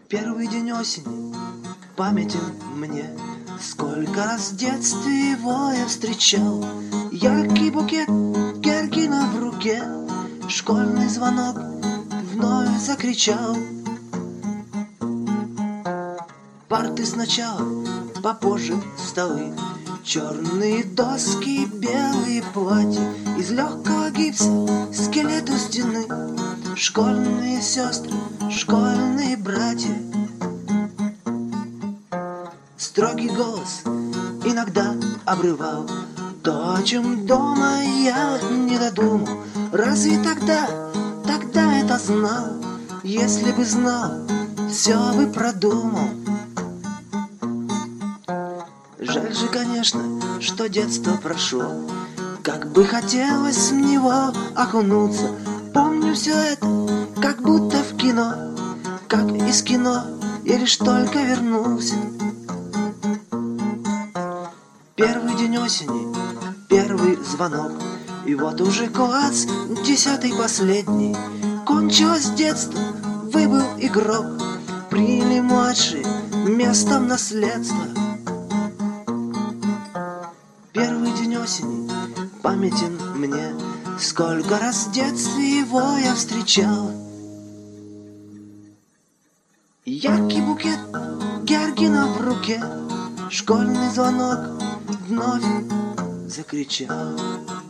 Первый день осени памятен мне, сколько раз в детстве его я встречал. Яркий букет георгина в руке, школьный звонок вновь закричал. Парты сначала, попозже столы, черные доски, белые платья, из легкого гипса скелет у стены, школьные сестры, школьные братья. Строгий голос иногда обрывал то, о чем дома я не додумал. Разве тогда это знал? Если бы знал, все бы продумал. Жаль же, конечно, что детство прошло, как бы хотелось в него окунуться. Помню все это, как будто в кино, как из кино я лишь только вернулся. Первый день осени, первый звонок, и вот уже класс 10 последний. Кончилось детство, выбыл игрок, приняли младшие местом наследства. Первый день осени памятен мне, сколько раз в детстве его я встречал. Яркий букет георгина в руке, школьный звонок вновь закричал.